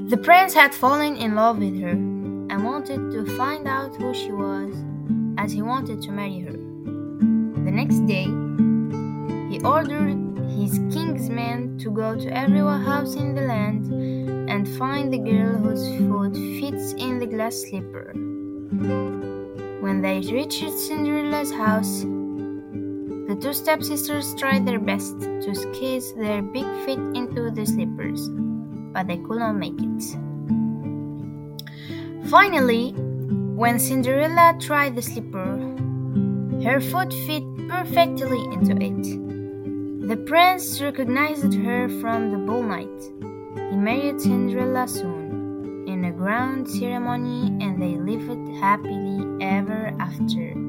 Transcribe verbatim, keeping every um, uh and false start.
The prince had fallen in love with her and wanted to find out who she was, as he wanted to marry her. The next day, he ordered his king's men to go to every house in the land and find the girl whose foot fits in the glass slipper. When they reached Cinderella's house, the two stepsisters tried their best to squeeze their big feet into the slippers, but they could not make it. Finally, when Cinderella tried the slipper, her foot fit perfectly into it. The prince recognized her from the ball night. He married Cinderella soon, in a grand ceremony, and they lived happily ever after.